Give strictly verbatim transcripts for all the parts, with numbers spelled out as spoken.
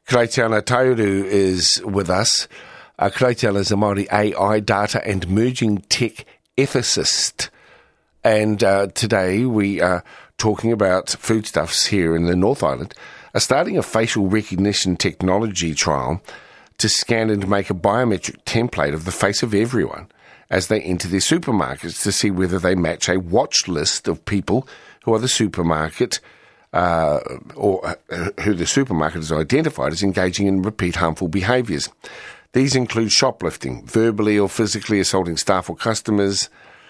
Karaitiana Tauru is with us. Uh, Karaitiana is a Māori A I data and emerging tech ethicist. And uh, today we are talking about Foodstuffs here in the North Island are starting a facial recognition technology trial to scan and make a biometric template of the face of everyone as they enter their supermarkets to see whether they match a watch list of people who are the supermarket uh, or uh, who the supermarket has identified as engaging in repeat harmful behaviours. These include shoplifting, verbally or physically assaulting staff or customers,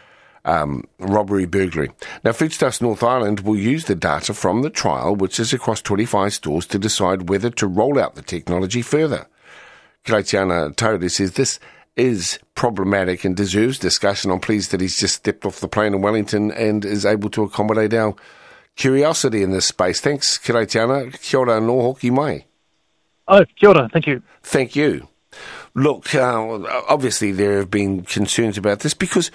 um, robbery, burglary. Now, Foodstuffs North Island will use the data from the trial, which is across twenty-five stores, to decide whether to roll out the technology further. Karaitiana Tauru says this is problematic and deserves discussion. I'm pleased that he's just stepped off the plane in Wellington and is able to accommodate our curiosity in this space. Thanks, Karaitiana. Kia ora no hoki mai. Oh, kia ora. Thank you. Thank you. Look, uh, obviously there have been concerns about this because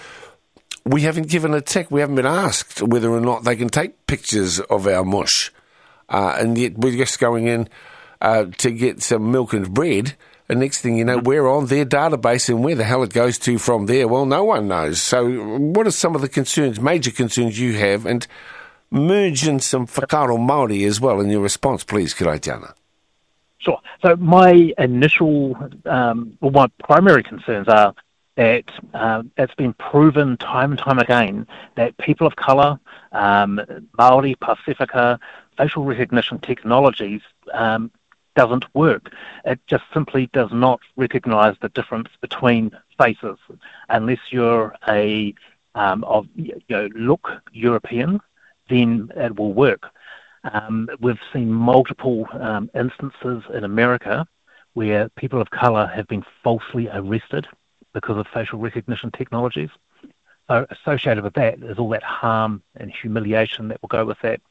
we haven't given a tick. We haven't been asked whether or not they can take pictures of our mush. Uh, and yet we're just going in uh, to get some milk and bread. And next thing you know, we're on their database, and where the hell it goes to from there, well, no one knows. So what are some of the concerns, major concerns you have? And merge in some whakaaro Māori as well in your response, please, Karaitiana. Sure. So my initial, um, well, my primary concerns are that um, it's been proven time and time again that people of colour, um, Māori, Pasifika, facial recognition technologies um, doesn't work. It just simply does not recognise the difference between faces unless you're a um, of you know look European, then it will work. Um, we've seen multiple um, instances in America where people of colour have been falsely arrested because of facial recognition technologies. So associated with that is all that harm and humiliation that will go with that.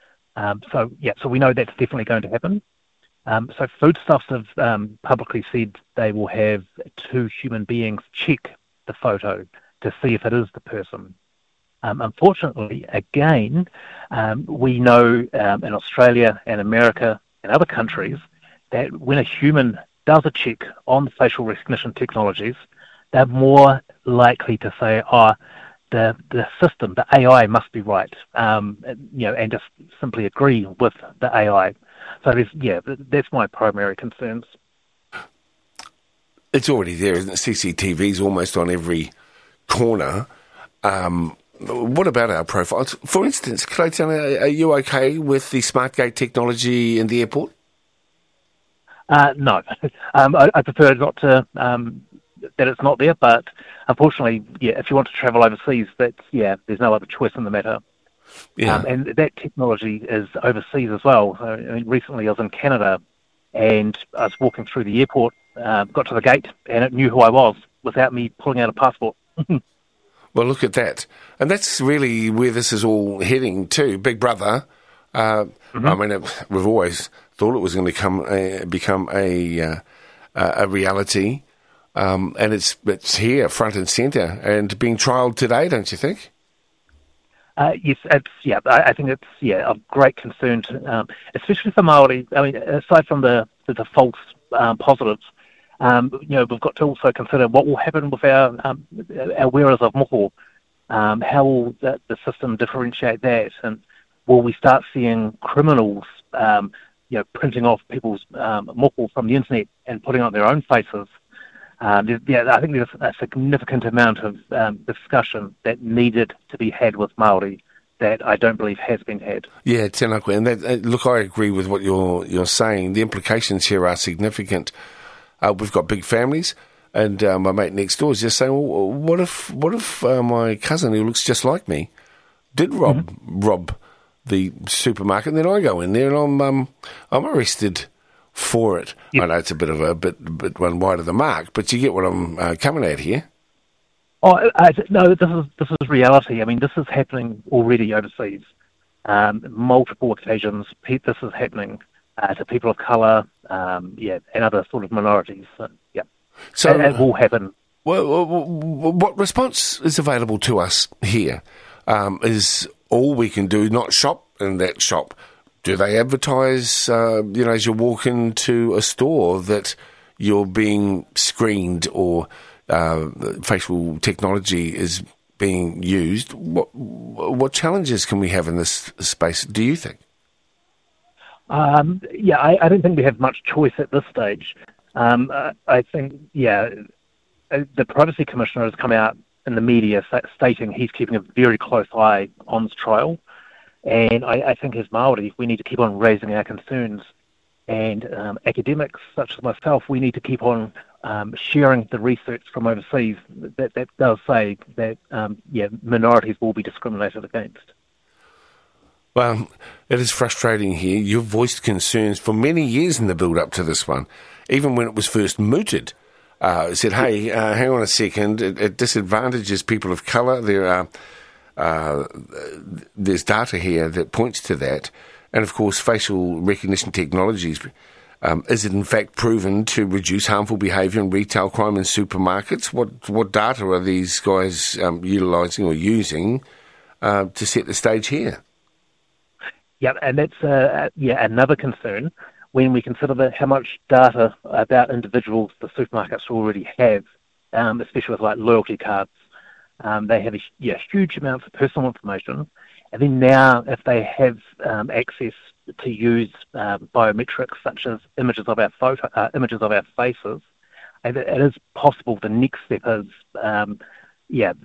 Um, so yeah, so we know that's definitely going to happen. Um, so Foodstuffs have um, publicly said they will have two human beings check the photo to see if it is the person. Um, unfortunately, again, um, we know um, in Australia and America and other countries that when a human does a check on the facial recognition technologies, they're more likely to say, oh, the the system, the A I must be right, um, you know, and just simply agree with the A I. So, there's, yeah, that's my primary concerns. It's already there, isn't it? C C T V's almost on every corner. Um, what about our profiles? For instance, Karaitiana, are you okay with the SmartGate technology in the airport? Uh, no. um, I, I prefer not to, um, that it's not there, but unfortunately, yeah, if you want to travel overseas, that's, yeah, there's no other choice in the matter. Yeah. Um, and that technology is overseas as well. So, I mean, recently I was in Canada and I was walking through the airport, uh, got to the gate, and it knew who I was without me pulling out a passport. Well, look at that. And that's really where this is all heading to. Big Brother, uh, mm-hmm. I mean, it, we've always thought it was going to come, uh, become a, uh, a reality, um, and it's, it's here, front and centre, and being trialled today, don't you think? Uh, yes, it's, yeah, I, I think it's yeah of great concern, to, um, especially for Māori. I mean, aside from the the, the false um, positives, um, you know, we've got to also consider what will happen with our um, our wearers of moko. Um, how will the, the system differentiate that, and will we start seeing criminals, um, you know, printing off people's um, moko from the internet and putting on their own faces? Um, yeah, I think there's a significant amount of um, discussion that needed to be had with Māori that I don't believe has been had. Yeah, tēnā koe. And that, uh, look, I agree with what you're you're saying. The implications here are significant. Uh, we've got big families, and uh, my mate next door is just saying, well, what if what if uh, my cousin, who looks just like me, did rob mm-hmm. rob the supermarket, and then I go in there and I'm um, I'm arrested for it. Yep. I know it's a bit of a bit, bit one wide of the mark, but you get what I'm uh, coming at here. Oh, I, no, this is this is reality. I mean, this is happening already overseas. Um, multiple occasions, this is happening uh, to people of colour, um, yeah, and other sort of minorities. So, yeah, so it, it will happen. Well, what response is available to us here? Um, is all we can do not shop in that shop Do they advertise, uh, you know, as you walk into a store that you're being screened or uh, facial technology is being used? What what challenges can we have in this space, do you think? Um, yeah, I, I don't think we have much choice at this stage. Um, uh, I think, yeah, uh, the Privacy Commissioner has come out in the media stating he's keeping a very close eye on this trial. And I, I think as Māori, we need to keep on raising our concerns. And um, academics such as myself, we need to keep on um, sharing the research from overseas that, that does say that, um, yeah, minorities will be discriminated against. Well, it is frustrating here. You've voiced concerns for many years in the build-up to this one, even when it was first mooted. Uh, said, hey, uh, hang on a second, it, it disadvantages people of colour. There are uh, there's data here that points to that. And, of course, facial recognition technologies, um, is it in fact proven to reduce harmful behaviour in retail crime in supermarkets? What what data are these guys um, utilising or using uh, to set the stage here? Yeah, and that's uh, yeah another concern when we consider that how much data about individuals the supermarkets already have, um, especially with like loyalty cards. Um, they have a, yeah, huge amounts of personal information, and then now if they have um, access to use uh, biometrics such as images of our photo, uh, images of our faces, it, it is possible the next step is um, yeah